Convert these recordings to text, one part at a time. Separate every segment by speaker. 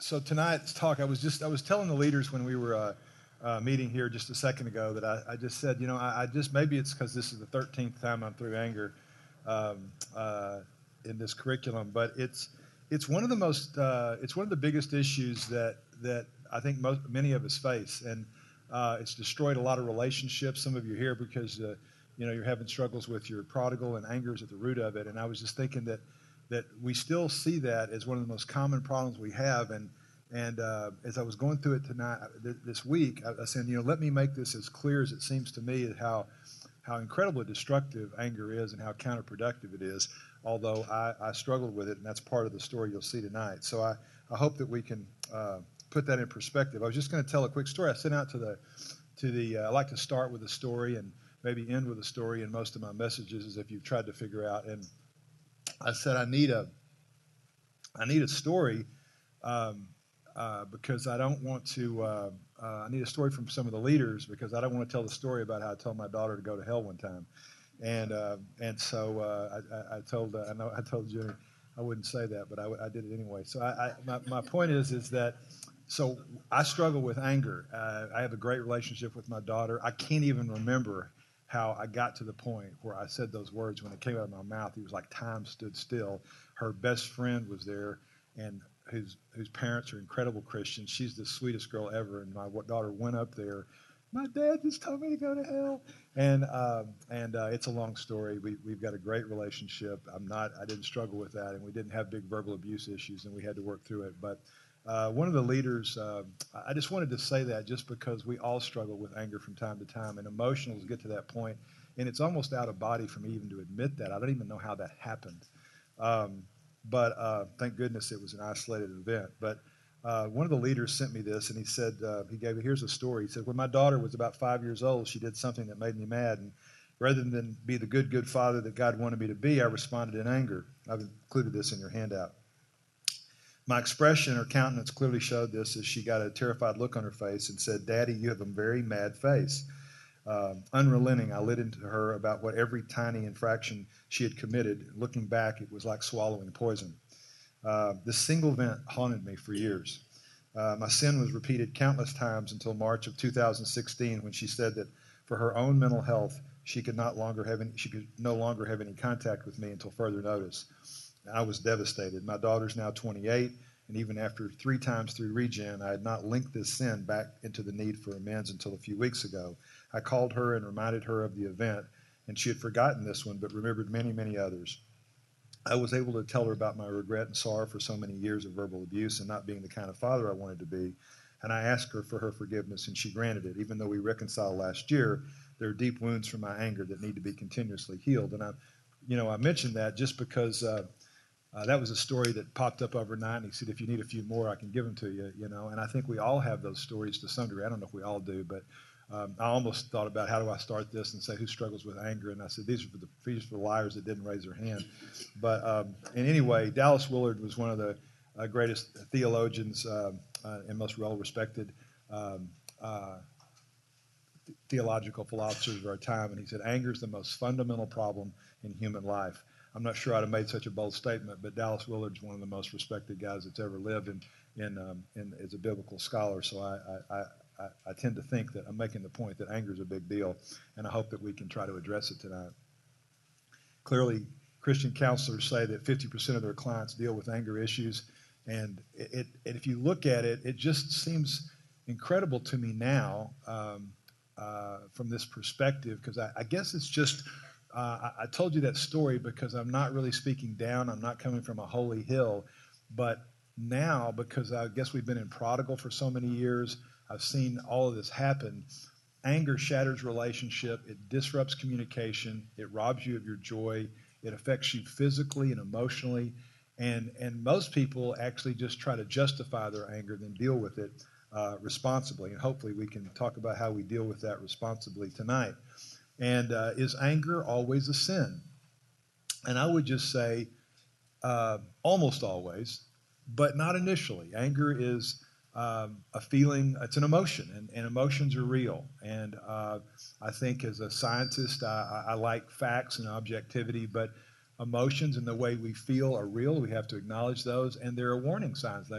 Speaker 1: So tonight's talk, I was telling the leaders when we were meeting here just a second ago that I just said, I just maybe it's because this is the 13th time I'm through anger um, uh, in this curriculum, but it's one of the most it's one of the biggest issues that I think many of us face, and it's destroyed a lot of relationships. Some of you are here because you're having struggles with your prodigal, and anger is at the root of it. And I was just thinking that we still see that as one of the most common problems we have. And as I was going through it tonight, this week, I said, let me make this as clear as it seems to me how incredibly destructive anger is and how counterproductive it is. Although I struggled with it, and that's part of the story you'll see tonight. So I hope that we can put that in perspective. I was just going to tell a quick story. I sent out to the I like to start with a story and maybe end with a story in most of my messages, as if you've tried to figure out. And I said I need a story because I don't want to. I need a story from some of the leaders because I don't want to tell the story about how I told my daughter to go to hell one time, and so I told I told Junie I wouldn't say that, but I did it anyway. So my point is that so I struggle with anger. I have a great relationship with my daughter. I can't even remember how I got to the point where I said those words. When it came out of my mouth, it was like time stood still. Her best friend was there, and whose parents are incredible Christians. She's the sweetest girl ever, and my daughter went up there. My dad just told me to go to hell, and it's a long story. We've got a great relationship. I didn't struggle with that, and we didn't have big verbal abuse issues, and we had to work through it. But one of the leaders, I just wanted to say that just because we all struggle with anger from time to time, and emotionals get to that point, and it's almost out of body for me even to admit that. I don't even know how that happened. But thank goodness it was an isolated event. But one of the leaders sent me this, and he said, here's a story. He said, when my daughter was about 5 years old, she did something that made me mad. And rather than be the good father that God wanted me to be, I responded in anger. I've included this in your handout. My expression or countenance clearly showed this as she got a terrified look on her face and said, Daddy, you have a very mad face. Unrelenting, I lit into her about what every tiny infraction she had committed. Looking back, it was like swallowing poison. This single event haunted me for years. My sin was repeated countless times until March of 2016, when she said that for her own mental health, she could no longer have any contact with me until further notice. I was devastated. My daughter's now 28, and even after 3 times through Regen, I had not linked this sin back into the need for amends until a few weeks ago. I called her and reminded her of the event, and she had forgotten this one, but remembered many, many others. I was able to tell her about my regret and sorrow for so many years of verbal abuse and not being the kind of father I wanted to be, and I asked her for her forgiveness, and she granted it. Even though we reconciled last year, there are deep wounds from my anger that need to be continuously healed. And I mentioned that just because that was a story that popped up overnight, and he said, if you need a few more, I can give them to you, And I think we all have those stories to some degree. I don't know if we all do, but I almost thought about how do I start this and say who struggles with anger, and I said these are for the liars that didn't raise their hand. But in any way, Dallas Willard was one of the greatest theologians and most well-respected theological philosophers of our time, and he said anger is the most fundamental problem in human life. I'm not sure I'd have made such a bold statement, but Dallas Willard's one of the most respected guys that's ever lived, and as a biblical scholar. So I tend to think that I'm making the point that anger is a big deal, and I hope that we can try to address it tonight. Clearly, Christian counselors say that 50% of their clients deal with anger issues, and if you look at it, it just seems incredible to me now from this perspective, because I guess it's just I told you that story because I'm not really speaking down. I'm not coming from a holy hill, but now, because I guess we've been in prodigal for so many years, I've seen all of this happen. Anger shatters relationship. It disrupts communication. It robs you of your joy. It affects you physically and emotionally. And most people actually just try to justify their anger than deal with it responsibly. And hopefully we can talk about how we deal with that responsibly tonight. And is anger always a sin? And I would just say almost always, but not initially. Anger is a feeling, it's an emotion, and emotions are real. And I think as a scientist, I like facts and objectivity, but emotions and the way we feel are real. We have to acknowledge those, and there are warning signs.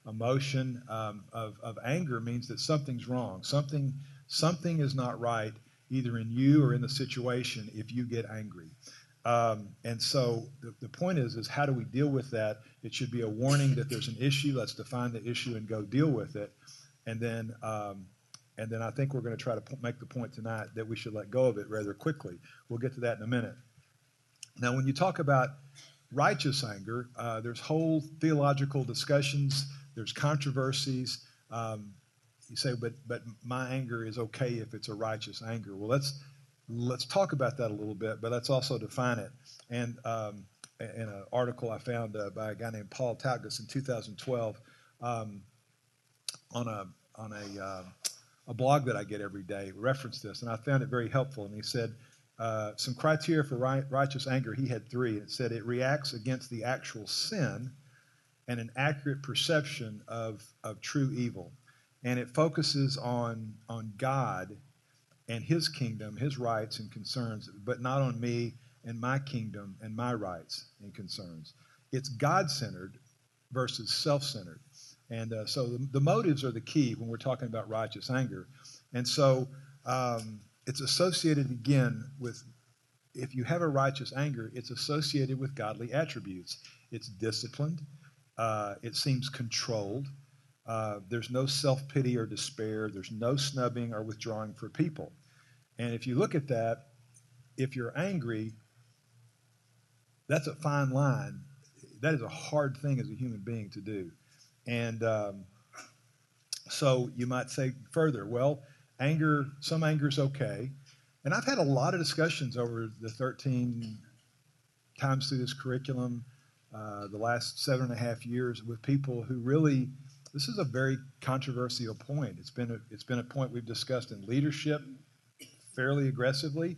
Speaker 1: emotion of anger means that something's wrong. Something is not right, either in you or in the situation, if you get angry. And so the point is how do we deal with that? It should be a warning that there's an issue. Let's define the issue and go deal with it. And then I think we're going to try to make the point tonight that we should let go of it rather quickly. We'll get to that in a minute. Now, when you talk about righteous anger, there's whole theological discussions. There's controversies. You say, but my anger is okay if it's a righteous anger. Well, let's talk about that a little bit, but let's also define it. And in an article I found by a guy named Paul Tautges in 2012 on a blog that I get every day referenced this, and I found it very helpful. And he said some criteria for righteous anger. He had 3. It said it reacts against the actual sin and an accurate perception of true evil. And it focuses on God and his kingdom, his rights and concerns, but not on me and my kingdom and my rights and concerns. It's God-centered versus self-centered. And so the motives are the key when we're talking about righteous anger. And so it's associated, again, with, if you have a righteous anger, it's associated with godly attributes. It's disciplined. It seems controlled. There's no self-pity or despair. There's no snubbing or withdrawing for people. And if you look at that, if you're angry, that's a fine line. That is a hard thing as a human being to do. And so you might say further, well, some anger is okay. And I've had a lot of discussions over the 13 times through this curriculum, the last 7.5 years, with people who really, this is a very controversial point. It's been a point we've discussed in leadership fairly aggressively.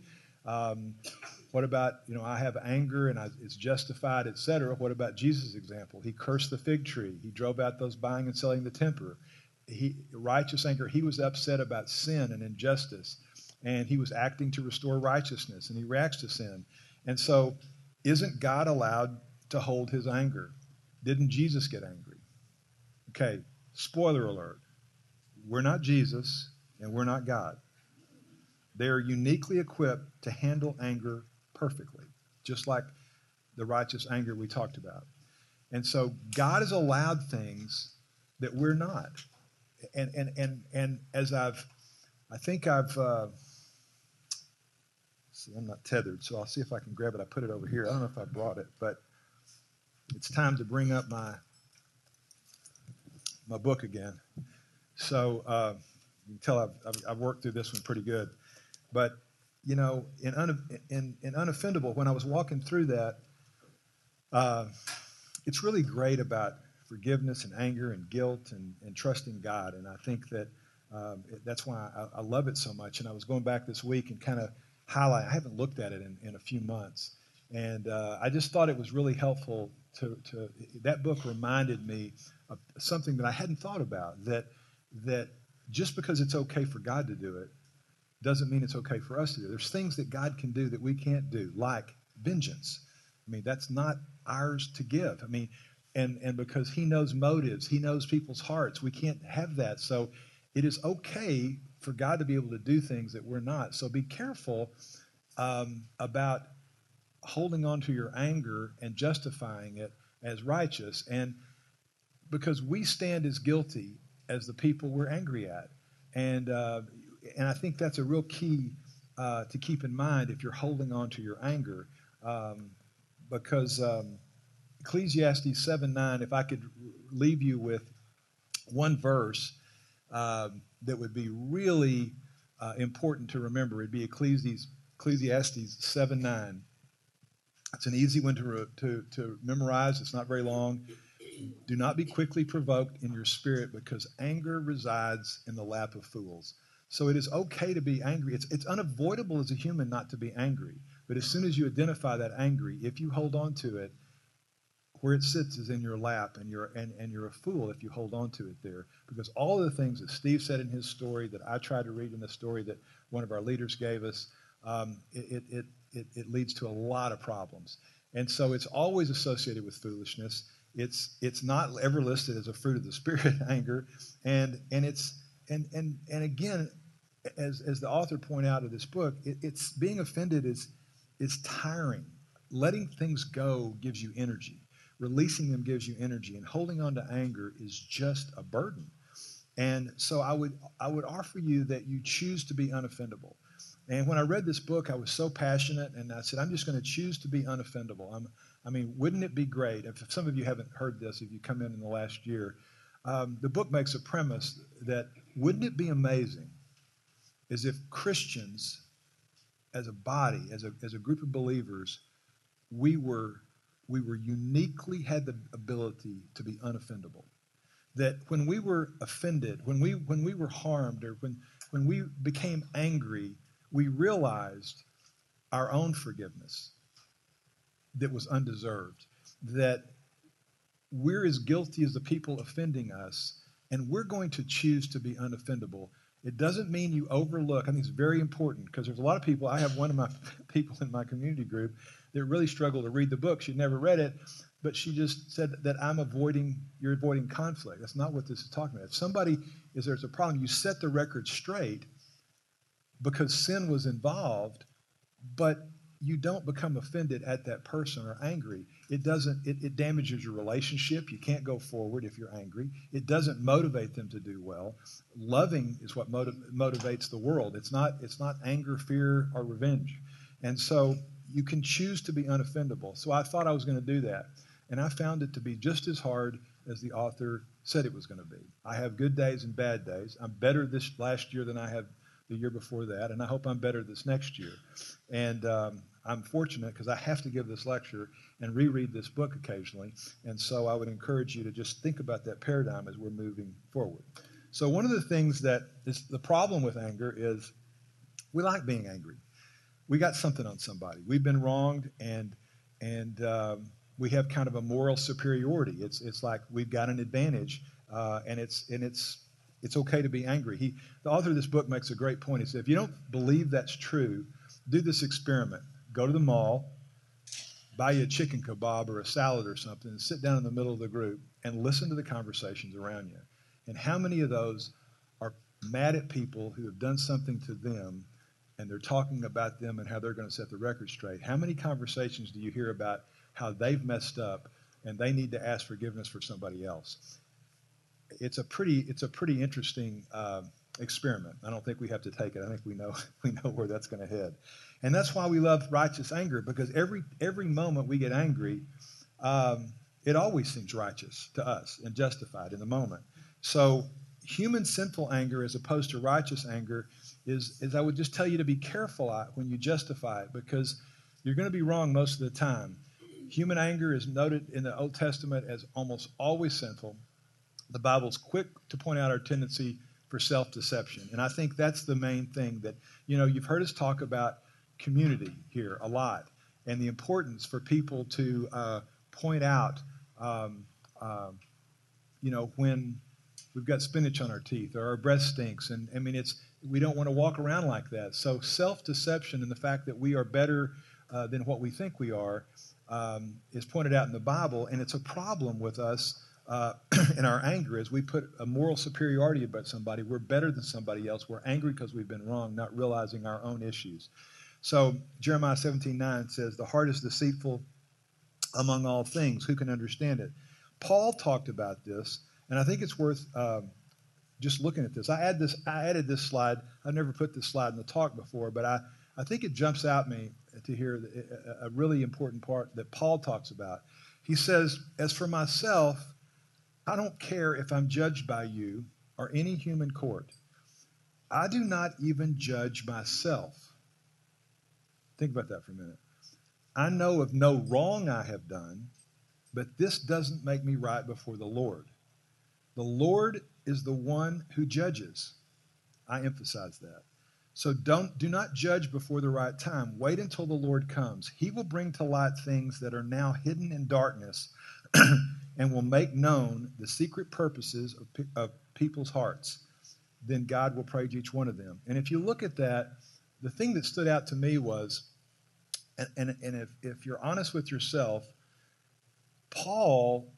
Speaker 1: What about, I have anger and it's justified, et cetera. What about Jesus' example? He cursed the fig tree. He drove out those buying and selling the temper. Righteous anger, he was upset about sin and injustice, and he was acting to restore righteousness, and he reacts to sin. And so isn't God allowed to hold his anger? Didn't Jesus get angry? Okay, spoiler alert. We're not Jesus, and we're not God. They are uniquely equipped to handle anger perfectly, just like the righteous anger we talked about. And so God has allowed things that we're not. And as I'm not tethered, so I'll see if I can grab it. I put it over here. I don't know if I brought it, but it's time to bring up my book again. So you can tell I've worked through this one pretty good. But, in Unoffendable, when I was walking through that, it's really great about forgiveness and anger and guilt and trusting God. And I think that that's why I love it so much. And I was going back this week and kind of highlight. I haven't looked at it in a few months. And I just thought it was really helpful that book reminded me of something that I hadn't thought about, that just because it's okay for God to do it doesn't mean it's okay for us to do. There's things that God can do that we can't do, like vengeance. I mean, that's not ours to give. I mean, and because he knows motives, he knows people's hearts, we can't have that. So it is okay for God to be able to do things that we're not. So be careful about holding on to your anger and justifying it as righteous, and because we stand as guilty as the people we're angry at. And I think that's a real key to keep in mind if you're holding on to your anger, because Ecclesiastes 7:9, if I could leave you with one verse that would be really important to remember, it'd be Ecclesiastes 7:9. It's an easy one to memorize. It's not very long. Do not be quickly provoked in your spirit, because anger resides in the lap of fools. So it is okay to be angry. It's unavoidable as a human not to be angry. But as soon as you identify that angry, if you hold on to it, where it sits is in your lap, and you're a fool if you hold on to it there. Because all of the things that Steve said in his story, that I tried to read in the story that one of our leaders gave us, it leads to a lot of problems. And so it's always associated with foolishness. It's not ever listed as a fruit of the Spirit, anger, and again, as the author pointed out of this book, it's being offended is tiring. Letting things go gives you energy. Releasing them gives you energy, and holding on to anger is just a burden. And so I would offer you that you choose to be unoffendable. And when I read this book, I was so passionate, and I said, I'm just going to choose to be unoffendable. Wouldn't it be great if some of you haven't heard this, if you come in the last year, the book makes a premise that wouldn't it be amazing as if Christians, as a body, as a group of believers, we were uniquely had the ability to be unoffendable. That when we were offended, when we were harmed, or when we became angry, we realized our own forgiveness that was undeserved, that we're as guilty as the people offending us, and we're going to choose to be unoffendable. It doesn't mean you overlook. I think it's very important, because there's a lot of people. I have one of my people in my community group that really struggled to read the book. She'd never read it, but she just said that you're avoiding conflict. That's not what this is talking about. If there's a problem, you set the record straight because sin was involved, but you don't become offended at that person or angry. It damages your relationship. You can't go forward if you're angry. It doesn't motivate them to do well. Loving is what motivates the world. It's not anger, fear, or revenge. And so you can choose to be unoffendable. So I thought I was going to do that. And I found it to be just as hard as the author said it was going to be. I have good days and bad days. I'm better this last year than I have the year before that, and I hope I'm better this next year. And I'm fortunate because I have to give this lecture and reread this book occasionally. And so I would encourage you to just think about that paradigm as we're moving forward. So one of the things that is the problem with anger is we like being angry. We got something on somebody. We've been wronged, and we have kind of a moral superiority. It's like we've got an advantage, and it's okay to be angry. The author of this book makes a great point. He said, if you don't believe that's true, do this experiment. Go to the mall, buy you a chicken kebab or a salad or something, and sit down in the middle of the group and listen to the conversations around you. And how many of those are mad at people who have done something to them, and they're talking about them and how they're going to set the record straight? How many conversations do you hear about how they've messed up and they need to ask forgiveness for somebody else? It's a pretty interesting experiment. I don't think we have to take it. I think we know where that's going to head. And that's why we love righteous anger, because every moment we get angry, it always seems righteous to us and justified in the moment. So human sinful anger as opposed to righteous anger is I would just tell you to be careful when you justify it, because you're going to be wrong most of the time. Human anger is noted in the Old Testament as almost always sinful. The Bible's quick to point out our tendency for self-deception. And I think that's the main thing that, you've heard us talk about community here a lot, and the importance for people to point out, when we've got spinach on our teeth or our breath stinks. And we don't want to walk around like that. So self-deception and the fact that we are better than what we think we are is pointed out in the Bible, and it's a problem with us in our anger as we put a moral superiority about somebody. We're better than somebody else. We're angry because we've been wrong, not realizing our own issues. So Jeremiah 17:9 says, the heart is deceitful among all things. Who can understand it? Paul talked about this, and I think it's worth just looking at this. I added this slide. I've never put this slide in the talk before, but I think it jumps out me to hear a really important part that Paul talks about. He says, as for myself, I don't care if I'm judged by you or any human court. I do not even judge myself. Think about that for a minute. I know of no wrong I have done, but this doesn't make me right before the Lord. The Lord is the one who judges. I emphasize that. So do not judge before the right time. Wait until the Lord comes. He will bring to light things that are now hidden in darkness and will make known the secret purposes of people's hearts. Then God will praise each one of them. And if you look at that, the thing that stood out to me was, and if you're honest with yourself, Paul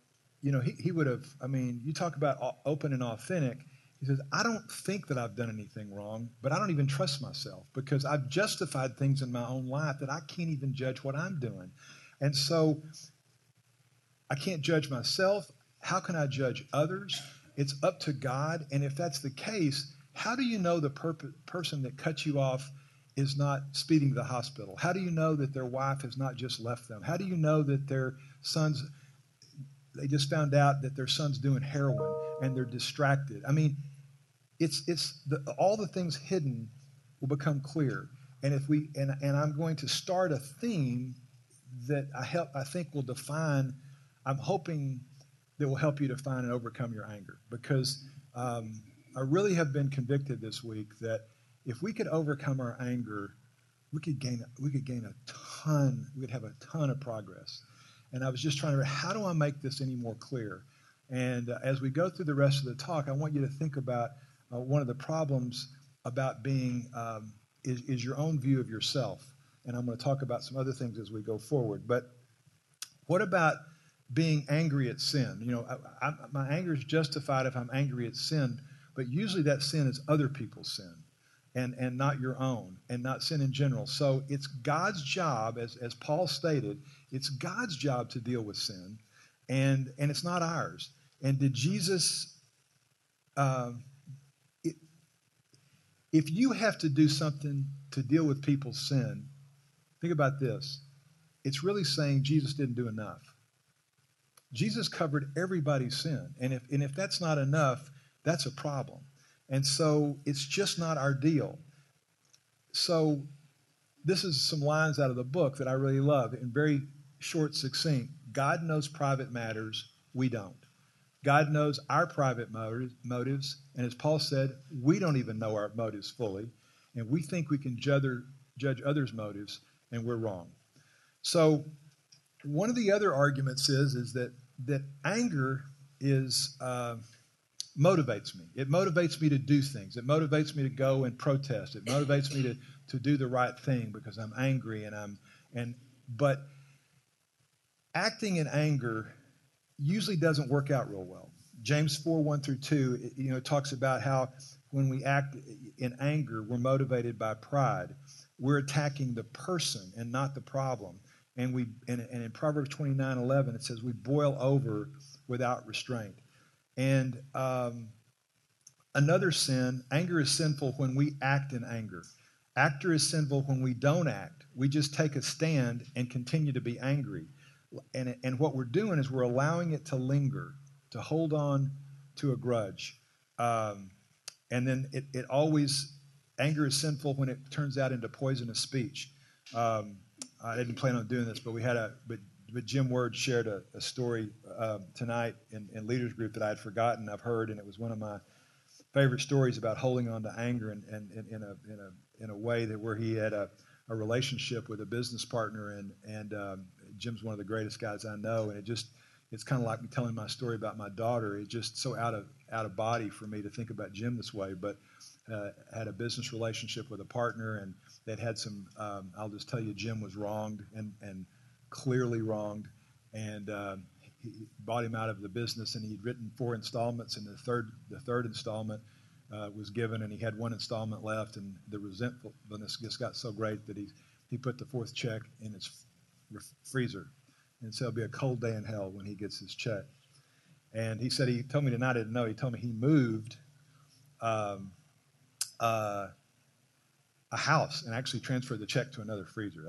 Speaker 1: he would have, I mean, you talk about open and authentic. He says, I don't think that I've done anything wrong, but I don't even trust myself because I've justified things in my own life that I can't even judge what I'm doing. And so I can't judge myself. How can I judge others? It's up to God. And if that's the case, how do you know the person that cut you off is not speeding to the hospital? How do you know that their wife has not just left them? How do you know that their sons, they just found out that their son's doing heroin and they're distracted? I mean, all the things hidden will become clear. And if we and I'm going to start a theme that I think will define. I'm hoping that will help you define and overcome your anger, because I really have been convicted this week that if we could overcome our anger, we could gain a ton. We could have a ton of progress. And I was just trying to, how do I make this any more clear? And as we go through the rest of the talk, I want you to think about one of the problems about being is your own view of yourself. And I'm going to talk about some other things as we go forward. But what about being angry at sin? My anger is justified if I'm angry at sin, but usually that sin is other people's sin and not your own, and not sin in general. So it's God's job, as Paul stated, it's God's job to deal with sin, and it's not ours. And did Jesus, if you have to do something to deal with people's sin, think about this. It's really saying Jesus didn't do enough. Jesus covered everybody's sin. And if that's not enough, that's a problem. And so it's just not our deal. So this is some lines out of the book that I really love, and very short, succinct. God knows private matters. We don't. God knows our private motives. And as Paul said, we don't even know our motives fully. And we think we can judge others' motives, and we're wrong. So one of the other arguments is that anger motivates me. It motivates me to do things. It motivates me to go and protest. It motivates me to do the right thing because I'm angry but acting in anger usually doesn't work out real well. James 4:1-2, talks about how when we act in anger, we're motivated by pride. We're attacking the person and not the problem. And in Proverbs 29:11, it says we boil over without restraint. And another sin, anger is sinful when we act in anger. Anger is sinful when we don't act. We just take a stand and continue to be angry. And what we're doing is we're allowing it to linger, to hold on to a grudge. And then anger is sinful when it turns out into poisonous speech. I didn't plan on doing this, but but Jim Word shared a story tonight in Leaders Group that I had forgotten. I've heard, and it was one of my favorite stories about holding on to anger and in a way that where he had a relationship with a business partner, and Jim's one of the greatest guys I know, and it's kind of like me telling my story about my daughter. It's just so out of body for me to think about Jim this way, but had a business relationship with a partner, and they'd had some, I'll just tell you, Jim was wronged and clearly wronged, and he bought him out of the business, and he'd written 4 installments, and the third installment was given, and he had 1 installment left, and the resentfulness just got so great that he put the 4th check in his freezer, and so it'll be a cold day in hell when he gets his check. And he said, he told me tonight, I didn't know, he told me he moved a house and actually transferred the check to another freezer.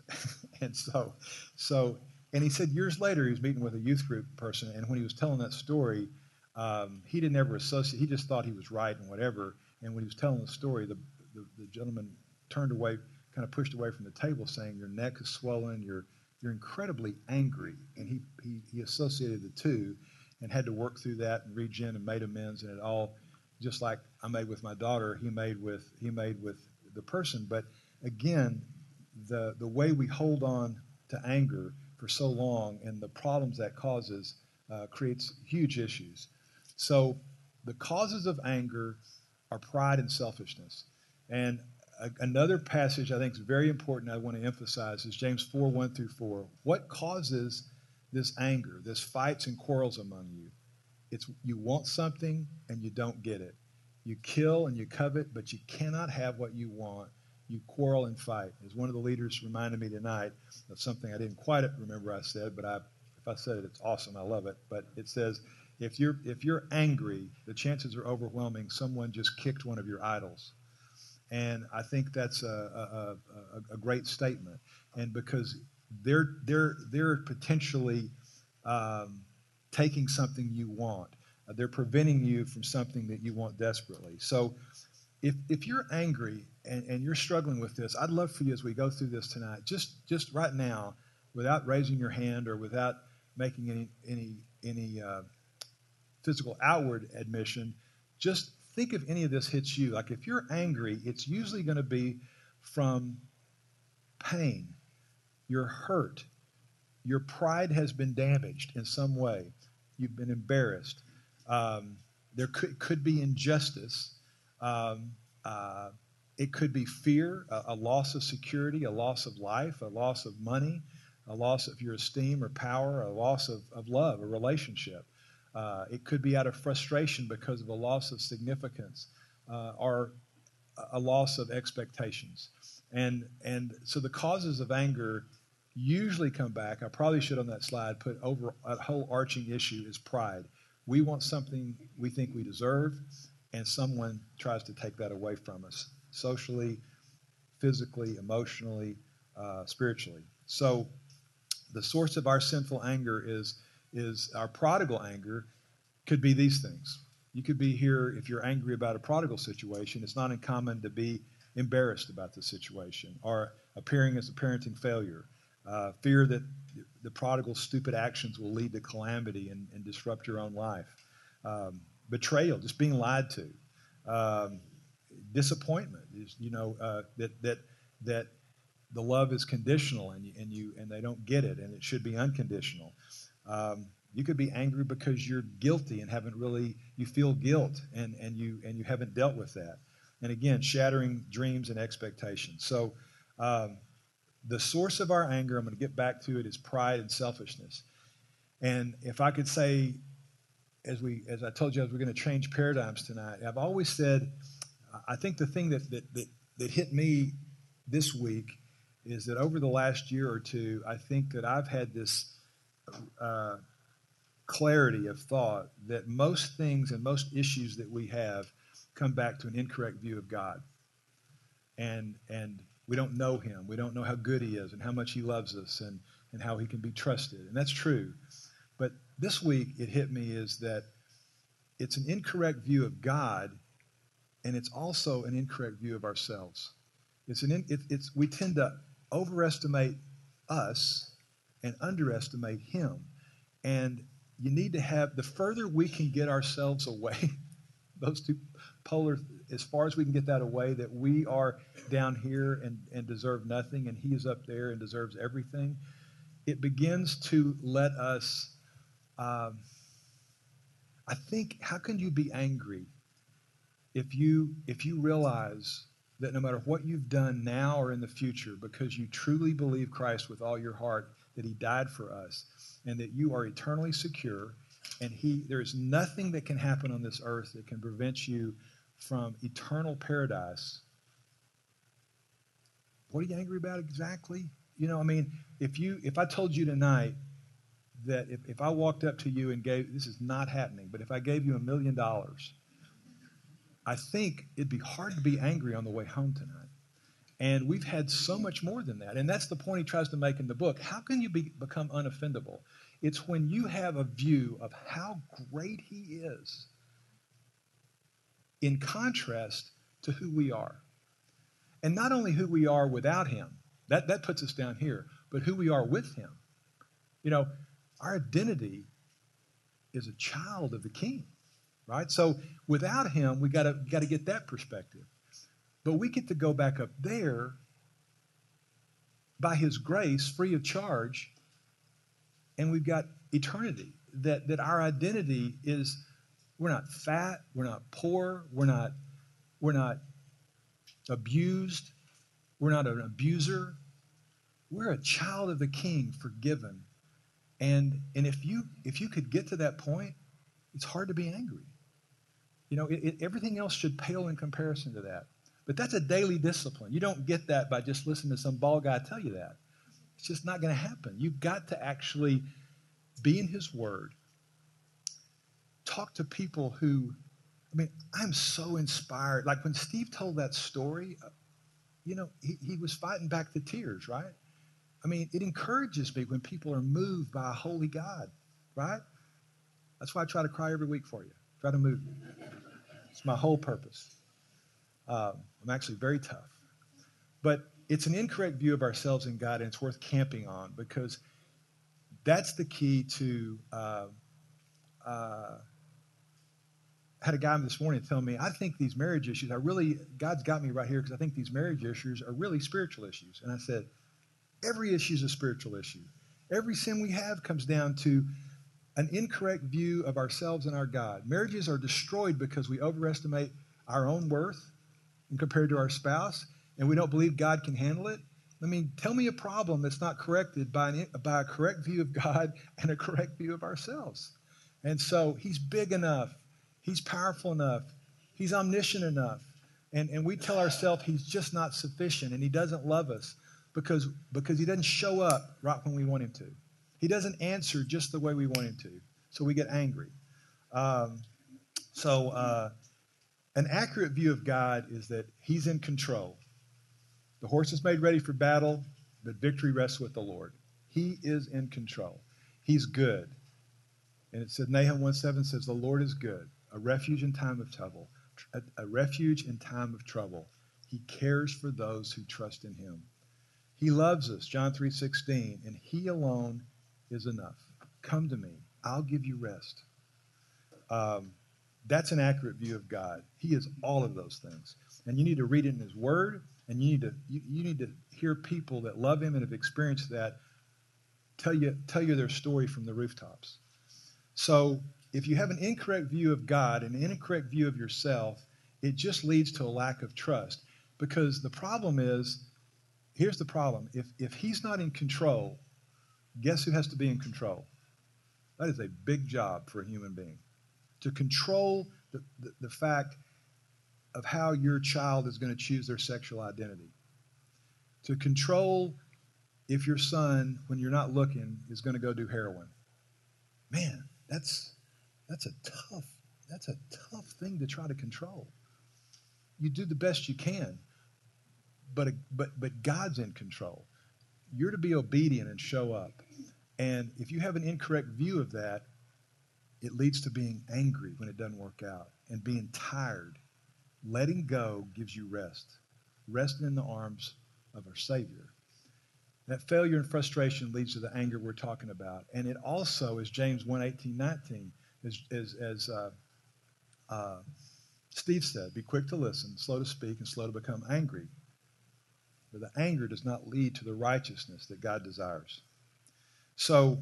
Speaker 1: And he said years later he was meeting with a youth group person, and when he was telling that story, he didn't ever associate. He just thought he was right and whatever. And when he was telling the story, the gentleman turned away, kind of pushed away from the table, saying, "Your neck is swollen. You're incredibly angry." And he associated the two, and had to work through that and regen and made amends, and it all, just like I made with my daughter, he made with the person. But again, the way we hold on to anger for so long and the problems that causes creates huge issues. So the causes of anger are pride and selfishness. And another passage I think is very important I want to emphasize is James 4:1-4. What causes this anger, this fights and quarrels among you. It's you want something and you don't get it. You kill and you covet, but you cannot have what you want. You quarrel and fight. As one of the leaders reminded me tonight of something I didn't quite remember I said, but if I said it, it's awesome. I love it. But it says, if you're angry, the chances are overwhelming someone just kicked one of your idols. And I think that's a great statement. And because they're potentially taking something you want. They're preventing you from something that you want desperately. So if you're angry and you're struggling with this, I'd love for you as we go through this tonight, just right now, without raising your hand or without making any physical outward admission, just think if any of this hits you. Like if you're angry, it's usually going to be from pain. You're hurt. Your pride has been damaged in some way. You've been embarrassed. There could be injustice. It could be fear, a loss of security, a loss of life, a loss of money, a loss of your esteem or power, a loss of love, a relationship. It could be out of frustration because of a loss of significance or a loss of expectations. And so the causes of anger usually come back. I probably should on that slide put over a whole arching issue is pride. We want something we think we deserve, and someone tries to take that away from us, socially, physically, emotionally, spiritually. So the source of our sinful anger is our prodigal anger could be these things. You could be here if you're angry about a prodigal situation. It's not uncommon to be embarrassed about the situation or appearing as a parenting failure. Fear that the prodigal's stupid actions will lead to calamity and disrupt your own life. Betrayal, just being lied to. Disappointment is, that the love is conditional and they don't get it, and it should be unconditional. You could be angry because you're guilty and you feel guilt and you haven't dealt with that. And again, shattering dreams and expectations. So the source of our anger, I'm going to get back to it, is pride and selfishness. And if I could say, as I told you, as we're going to change paradigms tonight, I've always said, I think the thing that hit me this week is that over the last year or two, I think that I've had this clarity of thought that most things and most issues that we have come back to an incorrect view of God. And we don't know him. We don't know how good he is and how much he loves us and how he can be trusted. And that's true. But this week it hit me is that it's an incorrect view of God, and it's also an incorrect view of ourselves. We tend to overestimate us and underestimate him. And you need to have, the further we can get ourselves away, those two polar, as far as we can get that away, that we are down here and deserve nothing, and he is up there and deserves everything, it begins to let us, I think, how can you be angry if you realize that no matter what you've done now or in the future, because you truly believe Christ with all your heart, that he died for us, and that you are eternally secure, and there is nothing that can happen on this earth that can prevent you from eternal paradise. What are you angry about exactly? If I told you tonight that if I walked up to you and this is not happening, but if I gave you $1 million, I think it'd be hard to be angry on the way home tonight. And we've had so much more than that. And that's the point he tries to make in the book. How can you become unoffendable? It's when you have a view of how great he is in contrast to who we are. And not only who we are without him, that puts us down here, but who we are with him. Our identity is a child of the King, right? So without him, we got to get that perspective. But we get to go back up there by his grace, free of charge, and we've got eternity. That our identity is, we're not fat, we're not poor, we're not abused, we're not an abuser. We're a child of the King, forgiven, And if you could get to that point, it's hard to be angry. Everything else should pale in comparison to that. But that's a daily discipline. You don't get that by just listening to some bald guy tell you that. It's just not going to happen. You've got to actually be in his word. Talk to people who, I'm so inspired. Like when Steve told that story, he was fighting back the tears, right? It encourages me when people are moved by a holy God, right? That's why I try to cry every week for you. Try to move you. It's my whole purpose. I'm actually very tough. But it's an incorrect view of ourselves and God, and it's worth camping on because that's the key to had a guy this morning tell me, I think these marriage issues, God's got me right here because I think these marriage issues are really spiritual issues. And I said, every issue is a spiritual issue. Every sin we have comes down to an incorrect view of ourselves and our God. Marriages are destroyed because we overestimate our own worth and compared to our spouse, and we don't believe God can handle it. Tell me a problem that's not corrected by a correct view of God and a correct view of ourselves. And so he's big enough. He's powerful enough. He's omniscient enough. And we tell ourselves he's just not sufficient and he doesn't love us because he doesn't show up right when we want him to. He doesn't answer just the way we want him to. So we get angry. An accurate view of God is that he's in control. The horse is made ready for battle, but victory rests with the Lord. He is in control. He's good. And it said, Nahum 1:7 says, the Lord is good, a refuge in time of trouble. A refuge in time of trouble. He cares for those who trust in him. He loves us, John 3:16, and he alone is enough. Come to me. I'll give you rest. That's an accurate view of God. He is all of those things. And you need to read it in his word, and you need to hear people that love him and have experienced that tell you their story from the rooftops. So if you have an incorrect view of God and an incorrect view of yourself, it just leads to a lack of trust. Because the problem is, here's the problem. If he's not in control, guess who has to be in control? That is a big job for a human being. To control the fact of how your child is going to choose their sexual identity. To control if your son, when you're not looking, is going to go do heroin. Man, that's a tough thing to try to control. You do the best you can, but God's in control. You're to be obedient and show up. And if you have an incorrect view of that, it leads to being angry when it doesn't work out and being tired. Letting go gives you rest. Resting in the arms of our Savior. That failure and frustration leads to the anger we're talking about. And it also, as James 1:18-19, as Steve said, be quick to listen, slow to speak, and slow to become angry. But the anger does not lead to the righteousness that God desires. So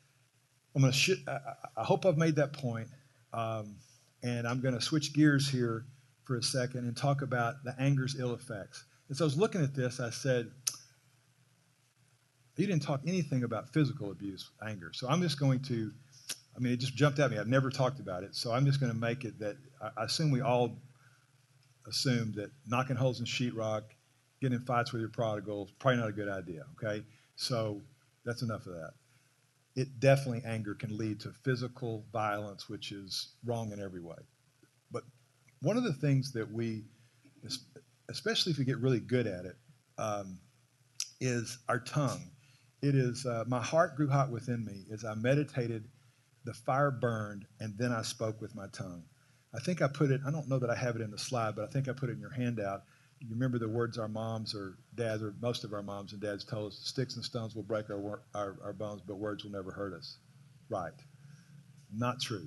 Speaker 1: I hope I've made that point. And I'm going to switch gears here for a second and talk about the anger's ill effects. As I was looking at this, I said, you didn't talk anything about physical abuse, anger. So I'm just going to, it just jumped at me. I've never talked about it. So I'm just going to make it that I assume we all assume that knocking holes in sheetrock, getting in fights with your prodigal is probably not a good idea, okay? So that's enough of that. It definitely, anger can lead to physical violence, which is wrong in every way. But one of the things that we, especially if you get really good at it, is our tongue. It is, my heart grew hot within me as I meditated, the fire burned, and then I spoke with my tongue. I think I put it, I don't know that I have it in the slide, but I think I put it in your handout. You remember the words our moms or dads, or most of our moms and dads told us, sticks and stones will break our bones, but words will never hurt us. Right. Not true.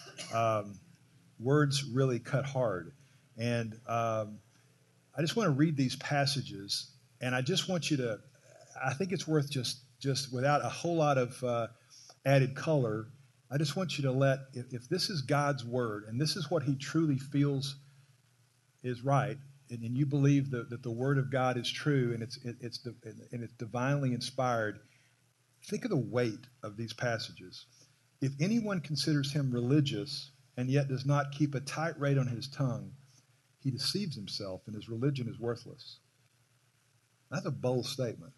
Speaker 1: Words really cut hard. And I just want to read these passages, and I just want you to, I think it's worth just without a whole lot of added color, I just want you to if this is God's word, and this is what he truly feels is right, and you believe that the word of God is true and it's divinely inspired, Think of the weight of these passages. If anyone considers him religious and yet does not keep a tight rein on his tongue, he deceives himself and his religion is worthless. That's a bold statement.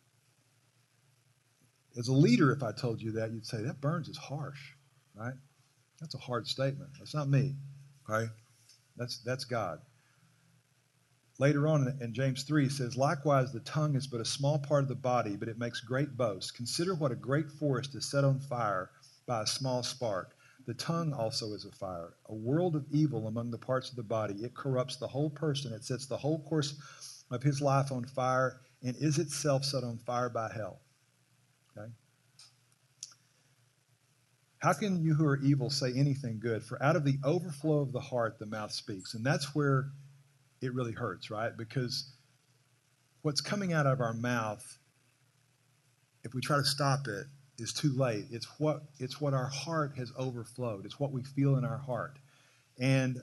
Speaker 1: As a leader, if I told you that, you'd say, that Burns is harsh, right? That's a hard statement. That's not me, okay? That's God. Later on in James 3, he says, likewise, the tongue is but a small part of the body, but it makes great boast. Consider what a great forest is set on fire by a small spark. The tongue also is a fire, a world of evil among the parts of the body. It corrupts the whole person. It sets the whole course of his life on fire and is itself set on fire by hell. Okay? How can you who are evil say anything good? For out of the overflow of the heart, the mouth speaks. And that's where it really hurts, right? Because what's coming out of our mouth, if we try to stop it, is too late. It's what our heart has overflowed. It's what we feel in our heart. And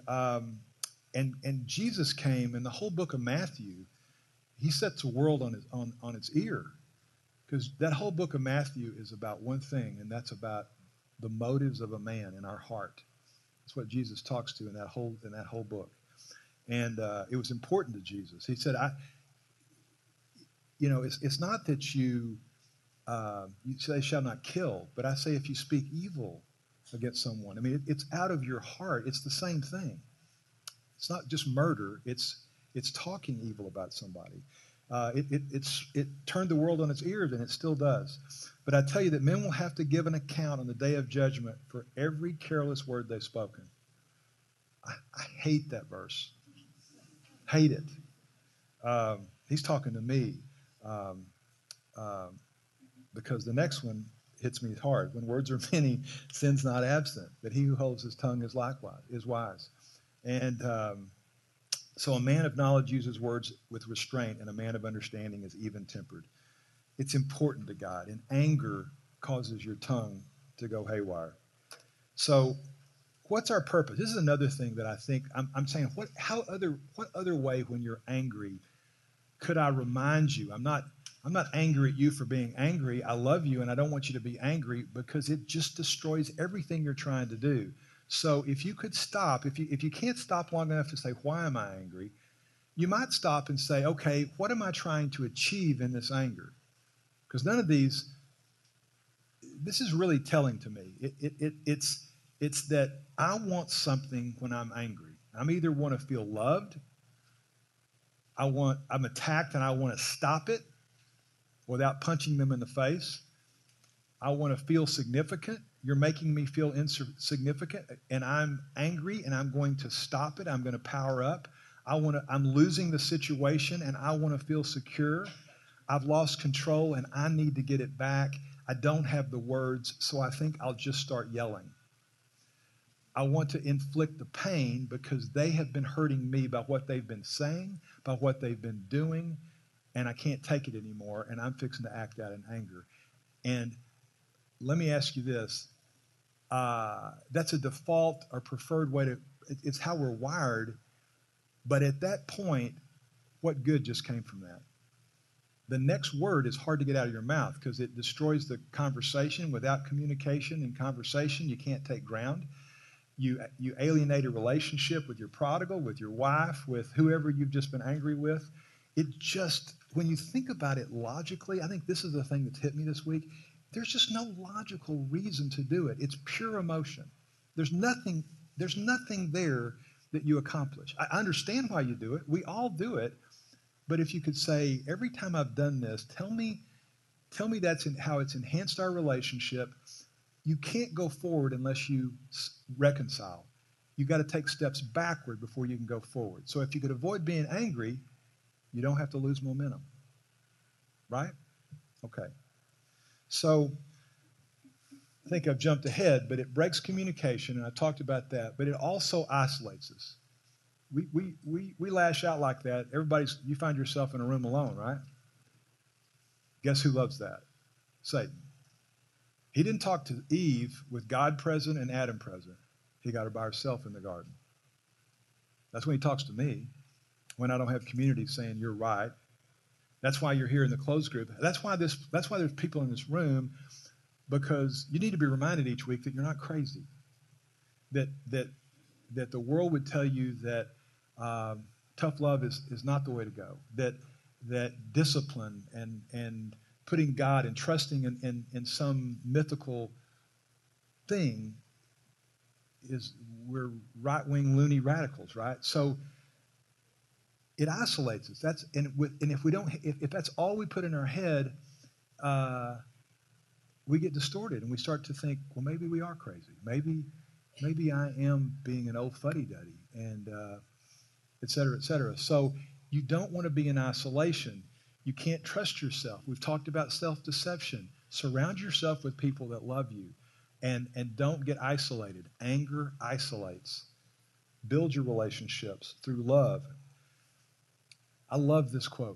Speaker 1: Jesus came in the whole book of Matthew. He sets the world on its ear, because that whole book of Matthew is about one thing, and that's about the motives of a man in our heart. That's what Jesus talks to in that whole book. And it was important to Jesus. He said, it's not that you say shall not kill, but I say if you speak evil against someone. I mean, it's out of your heart. It's the same thing. It's not just murder. It's talking evil about somebody. It turned the world on its ears, and it still does. But I tell you that men will have to give an account on the day of judgment for every careless word they've spoken. I hate that verse. Hate it. He's talking to me because the next one hits me hard. When words are many, sin's not absent. But he who holds his tongue is wise. And so a man of knowledge uses words with restraint, and a man of understanding is even-tempered. It's important to God, and anger causes your tongue to go haywire. So what's our purpose? This is another thing that I think I'm saying. What other way when you're angry could I remind you? I'm not angry at you for being angry. I love you, and I don't want you to be angry, because it just destroys everything you're trying to do. So if you could stop, if you can't stop long enough to say, why am I angry? You might stop and say, okay, what am I trying to achieve in this anger? Because none of this is really telling to me. It's that I want something when I'm angry. I either want to feel loved, I'm attacked and I want to stop it without punching them in the face. I want to feel significant. You're making me feel insignificant, and I'm angry, and I'm going to stop it. I'm going to power up. I'm losing the situation, and I want to feel secure. I've lost control, and I need to get it back. I don't have the words, so I think I'll just start yelling. I want to inflict the pain because they have been hurting me by what they've been saying, by what they've been doing, and I can't take it anymore, and I'm fixing to act out in anger. And let me ask you this. That's a default or preferred way it's how we're wired. But at that point, what good just came from that? The next word is hard to get out of your mouth because it destroys the conversation. Without communication and conversation, you can't take ground. You alienate a relationship with your prodigal, with your wife, with whoever you've just been angry with. It just, when you think about it logically, I think this is the thing that's hit me this week. There's just no logical reason to do it. It's pure emotion. There's nothing there that you accomplish. I understand why you do it. We all do it. But if you could say, every time I've done this, tell me that's how it's enhanced our relationship. You can't go forward unless you reconcile. You've got to take steps backward before you can go forward. So if you could avoid being angry, you don't have to lose momentum. Right? Okay. So I think I've jumped ahead, but it breaks communication, and I talked about that, but it also isolates us. We lash out like that. You find yourself in a room alone, right? Guess who loves that? Satan. He didn't talk to Eve with God present and Adam present. He got her by herself in the garden. That's when he talks to me, when I don't have community saying you're right. That's why you're here in the closed group. That's why there's people in this room, because you need to be reminded each week that you're not crazy. That the world would tell you that tough love is not the way to go. That discipline and putting God and trusting in some mythical thing we're right-wing loony radicals, right? So it isolates us. If that's all we put in our head, we get distorted and we start to think, well, maybe we are crazy. Maybe I am being an old fuddy-duddy, and et cetera, et cetera. So you don't want to be in isolation. You can't trust yourself. We've talked about self-deception. Surround yourself with people that love you, and don't get isolated. Anger isolates. Build your relationships through love. I love this quote.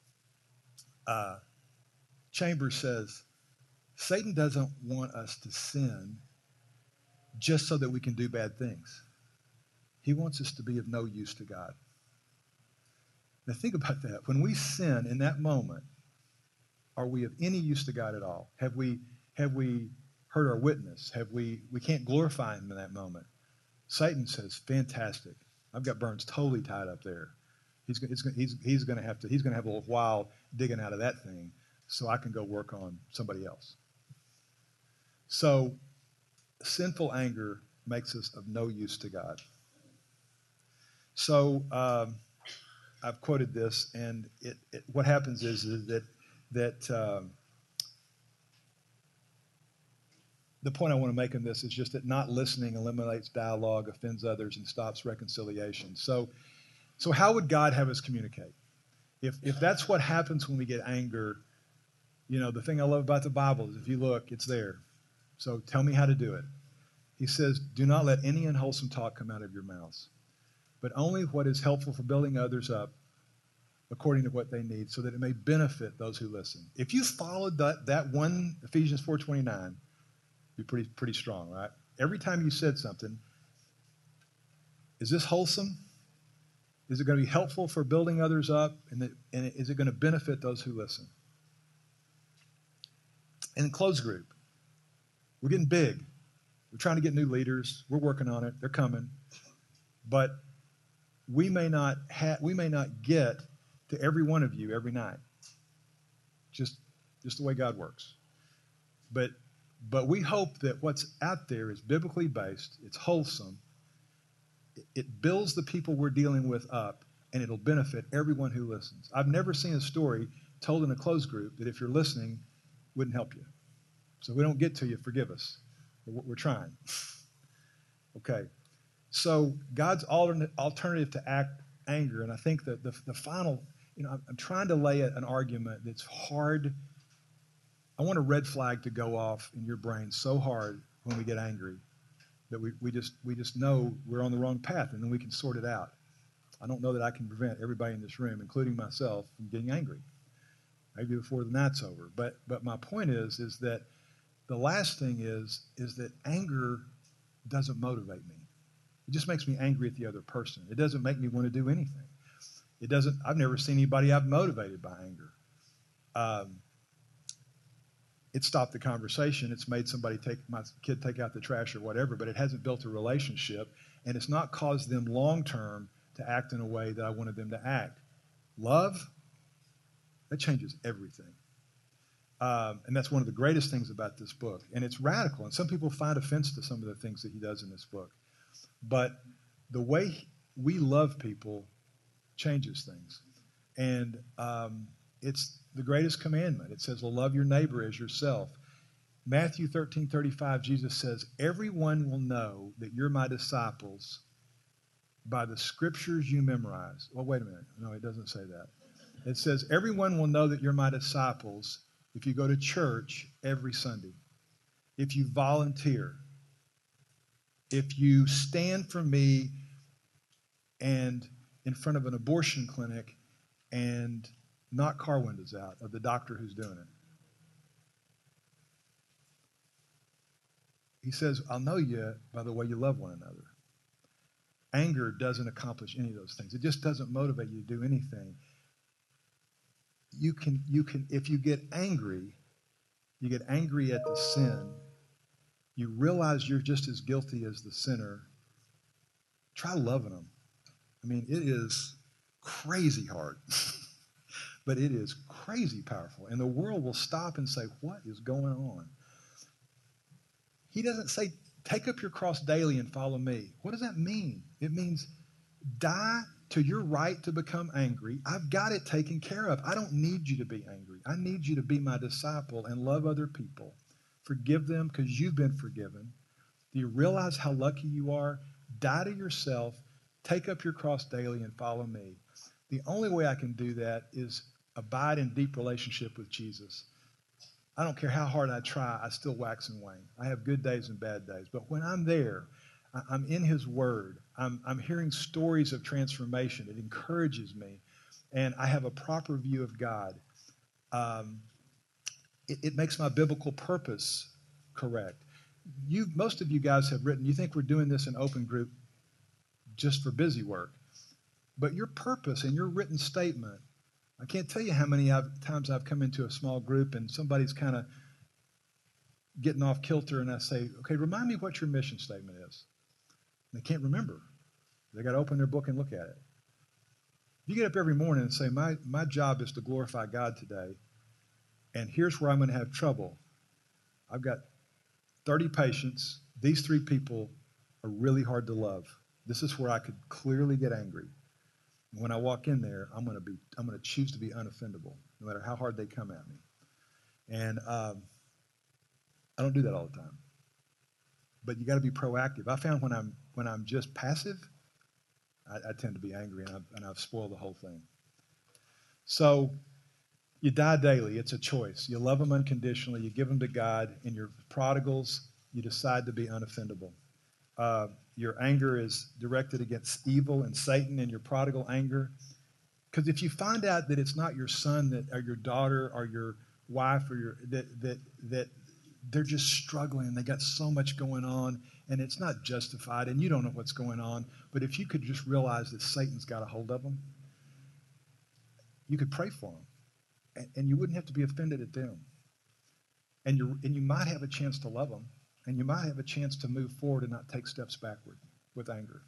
Speaker 1: Chambers says, Satan doesn't want us to sin just so that we can do bad things. He wants us to be of no use to God. Now think about that. When we sin in that moment, are we of any use to God at all? Have we hurt our witness? We can't glorify him in that moment. Satan says, fantastic. I've got Burns totally tied up there. He's going to have a little while digging out of that thing so I can go work on somebody else. So sinful anger makes us of no use to God. So I've quoted this, and what happens is that the point I want to make in this is just that not listening eliminates dialogue, offends others, and stops reconciliation. So how would God have us communicate? If that's what happens when we get anger, the thing I love about the Bible is if you look, it's there. So tell me how to do it. He says, do not let any unwholesome talk come out of your mouths, but only what is helpful for building others up according to what they need, so that it may benefit those who listen. If you followed that one, Ephesians 4:29, be pretty strong, right? Every time you said something, is this wholesome? Is it going to be helpful for building others up? And is it going to benefit those who listen? And in closed group, we're getting big. We're trying to get new leaders. We're working on it. They're coming. But we may not get to every one of you every night. Just the way God works. But we hope that what's out there is biblically based, it's wholesome, it builds the people we're dealing with up, and it'll benefit everyone who listens. I've never seen a story told in a closed group that if you're listening, wouldn't help you. So if we don't get to you, forgive us. We're trying. Okay. So God's alternative to anger, and I think that the final, I'm trying to lay an argument that's hard. I want a red flag to go off in your brain so hard when we get angry that we just know we're on the wrong path, and then we can sort it out. I don't know that I can prevent everybody in this room, including myself, from getting angry. Maybe before the night's over. But my point is that the last thing is that anger doesn't motivate me. It just makes me angry at the other person. It doesn't make me want to do anything. I've never seen anybody I've motivated by anger. It stopped the conversation. It's made my kid take out the trash or whatever, but it hasn't built a relationship, and it's not caused them long-term to act in a way that I wanted them to act. Love, that changes everything. And that's one of the greatest things about this book. And it's radical, and some people find offense to some of the things that he does in this book. But the way we love people changes things. And it's the greatest commandment. It says, well, love your neighbor as yourself. Matthew 13:35, Jesus says, everyone will know that you're my disciples by the scriptures you memorize. Well, wait a minute. No, it doesn't say that. It says, everyone will know that you're my disciples if you go to church every Sunday, if you volunteer, if you stand for me and in front of an abortion clinic and knock car windows out of the doctor who's doing it. He says, I'll know you by the way you love one another. Anger doesn't accomplish any of those things. It just doesn't motivate you to do anything. you can, if you get angry at the sin, you realize you're just as guilty as the sinner. Try loving them. I mean, it is crazy hard, but it is crazy powerful. And the world will stop and say, what is going on? He doesn't say, take up your cross daily and follow me. What does that mean? It means die to your right to become angry. I've got it taken care of. I don't need you to be angry. I need you to be my disciple and love other people. Forgive them because you've been forgiven. Do you realize how lucky you are? Die to yourself, take up your cross daily, and follow me. The only way I can do that is abide in deep relationship with Jesus. I don't care how hard I try, I still wax and wane. I have good days and bad days. But when I'm there, I'm in his word. I'm hearing stories of transformation. It encourages me. And I have a proper view of God. It makes my biblical purpose correct. Most of you guys have written, you think we're doing this in open group just for busy work. But your purpose and your written statement, I can't tell you how many times I've come into a small group and somebody's kind of getting off kilter and I say, okay, remind me what your mission statement is. And they can't remember. They got to open their book and look at it. You get up every morning and say, my job is to glorify God today, and here's where I'm going to have trouble. I've got 30 patients. These 3 people are really hard to love. This is where I could clearly get angry. And when I walk in there, I'm going to choose to be unoffendable, no matter how hard they come at me. And I don't do that all the time. But you got to be proactive. I found when I'm just passive, I tend to be angry, and I've spoiled the whole thing. So you die daily. It's a choice. You love them unconditionally. You give them to God. In your prodigals, you decide to be unoffendable. Your anger is directed against evil and Satan in your prodigal anger. Because if you find out that it's not your son or your daughter or your wife or that they're just struggling and they got so much going on and it's not justified and you don't know what's going on, but if you could just realize that Satan's got a hold of them, you could pray for them and you wouldn't have to be offended at them. And you might have a chance to love them. And you might have a chance to move forward and not take steps backward with anger.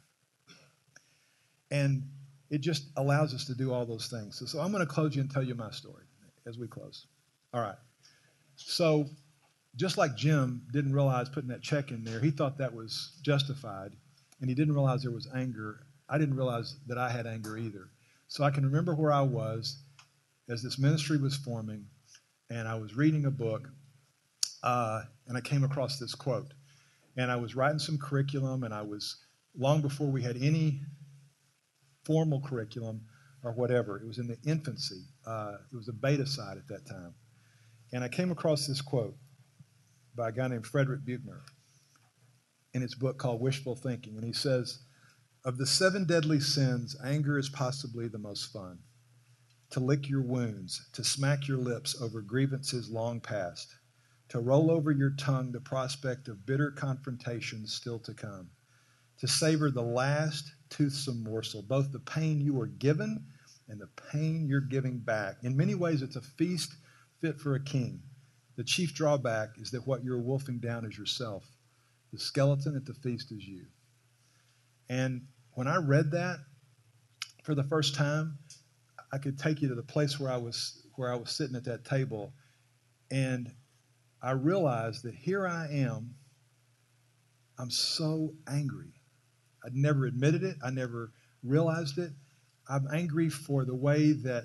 Speaker 1: And it just allows us to do all those things. So I'm going to close you and tell you my story as we close. All right. So just like Jim didn't realize putting that check in there, he thought that was justified, and he didn't realize there was anger. I didn't realize that I had anger either. So I can remember where I was as this ministry was forming, and I was reading a book, and I came across this quote. And I was writing some curriculum, and I was, long before we had any formal curriculum or whatever, it was in the infancy. It was a beta side at that time. And I came across this quote by a guy named Frederick Buechner in his book called Wishful Thinking. And he says, of the 7 deadly sins, anger is possibly the most fun. To lick your wounds, to smack your lips over grievances long past, to roll over your tongue the prospect of bitter confrontations still to come, to savor the last toothsome morsel, both the pain you were given and the pain you're giving back. In many ways, it's a feast fit for a king. The chief drawback is that what you're wolfing down is yourself. The skeleton at the feast is you. And when I read that for the first time, I could take you to the place where I was sitting at that table, and I realized that here I am, I'm so angry. I'd never admitted it. I never realized it. I'm angry for the way that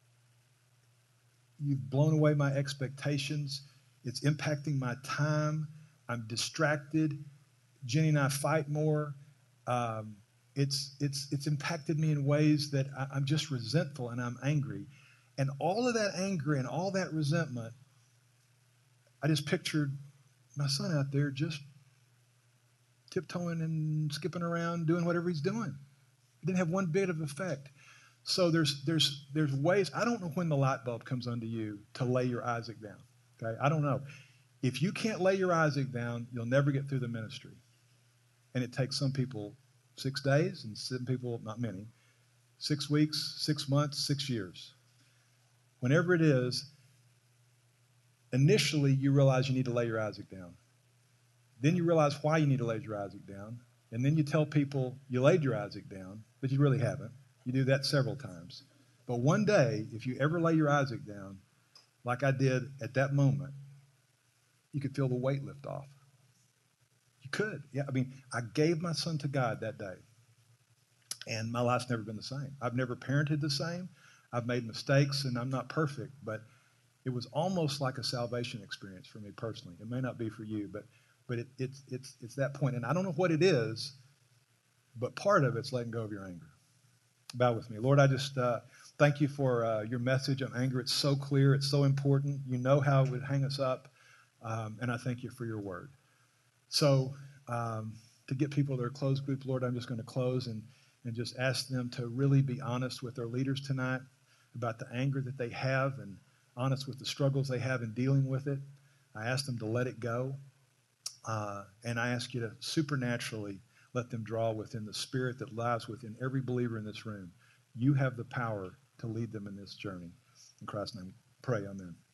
Speaker 1: you've blown away my expectations. It's impacting my time. I'm distracted. Jenny and I fight more. It's impacted me in ways that I'm just resentful and I'm angry. And all of that anger and all that resentment, I just pictured my son out there just tiptoeing and skipping around, doing whatever he's doing. It didn't have one bit of effect. So there's ways. I don't know when the light bulb comes onto you to lay your Isaac down. Okay, I don't know. If you can't lay your Isaac down, you'll never get through the ministry. And it takes some people 6 days, and some people, not many, 6 weeks, 6 months, 6 years. whenever it is, initially you realize you need to lay your Isaac down. Then you realize why you need to lay your Isaac down. And then you tell people you laid your Isaac down, but you really haven't. You do that several times. But one day, if you ever lay your Isaac down, like I did at that moment, you could feel the weight lift off. You could. Yeah, I mean, I gave my son to God that day. And my life's never been the same. I've never parented the same. I've made mistakes, and I'm not perfect, but it was almost like a salvation experience for me personally. It may not be for you, but it's that point. And I don't know what it is, but part of it's letting go of your anger. Bow with me. Lord, I just thank you for your message on anger. It's so clear. It's so important. You know how it would hang us up. And I thank you for your word. So to get people to their closed group, Lord, I'm just going to close and just ask them to really be honest with their leaders tonight about the anger that they have and honest with the struggles they have in dealing with it. I ask them to let it go. And I ask you to supernaturally let them draw within the spirit that lies within every believer in this room. You have the power to lead them in this journey. In Christ's name, pray, amen.